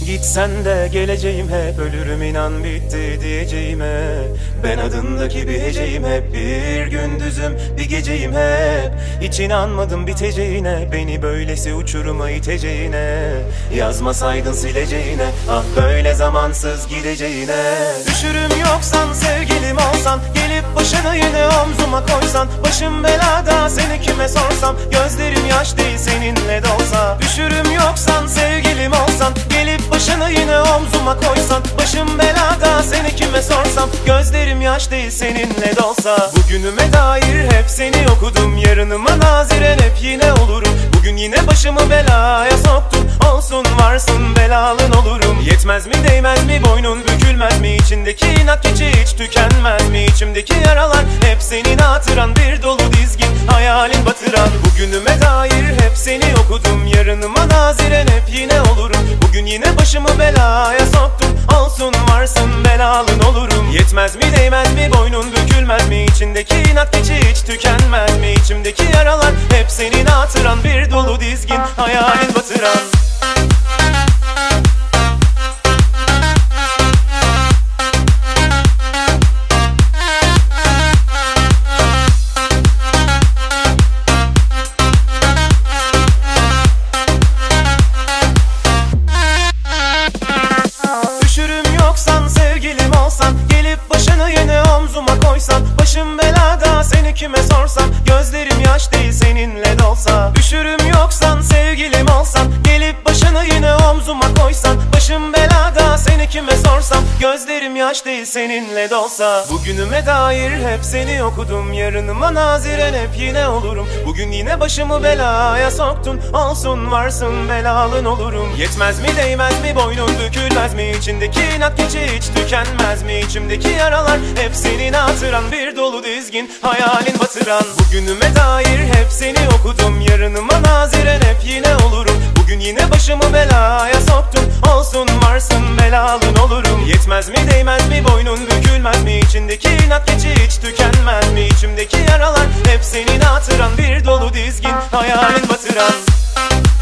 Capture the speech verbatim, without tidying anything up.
Gitsen de geleceğim hep, ölürüm inan bitti diyeceğime. Ben adındaki bir heceyim hep, bir gündüzüm bir geceyim hep. Hiç inanmadım biteceğine, beni böylesi uçuruma iteceğine. Yazmasaydın sileceğine, ah böyle zamansız gideceğine. Düşürüm yoksan, sevgilim olsan, gelip başını yine omzuma koysan. Başım belada, seni kime sorsam, gözlerim yaş değil seninle dolsa. Düşürüm yoksan, sevgilim olsan, gelip başını yine omzuma koysan. Başım belada, seni kime sorsam, gözlerim yaş değil seninle dolsa. Bugünüme dair hep seni okudum, yarınıma naziren hep yine olurum. Bugün yine başımı belaya soktun, olsun varsın belalın olurum. Yetmez mi değmez mi, boynun bükülmez mi, içindeki inat keçi hiç tükenmez mi? İçimdeki yaralar hep senin hatıran, bir dolu dizgin hayalin batıran. Bugünüme dair hep seni okudum, yarınıma naziren hep yine olurum. Bugün yine başımı belaya soktun, olsun varsın belalın olurum. Yetmez mi değmez mi, boynun bükülmez mi, içindeki inat keçi hiç tükenmez mi? İçimdeki yaralar hep senin hatıran, bir dolu dizgin hayalin batıran. Başım belada, seni kime sorsam, gözlerim yaş değil seninle dolsa. Düşürüm yoksan, sevgilim olsan, gelip başını yine omzuma koysan. Başım belada, seni kime sorsam, gözlerim yaş değil seninle dolsa. Bugünüme dair hep seni okudum, yarınıma naziren hep yine olurum. Bugün yine başımı belaya soktun, olsun varsın belalın olurum. Yetmez mi değmez mi, boynun bükülmez mi, içindeki inat keçi hiç tükenmez mi? İçimdeki yaralar hep senin hatıran, bir dolu dizgin hayalin batıran. Bugünüme dair hep seni okudum, yarınıma naziren hep yine olurum. Bugün yine başımı belaya soktun, olsun varsın belalın olurum. Yetmez mi değmez mi, boynun bükülmez mi, içindeki inat keçi hiç tükenmez mi? İçimdeki yaralar hep senin hatıran, bir dolu dizgin hayalin batıran.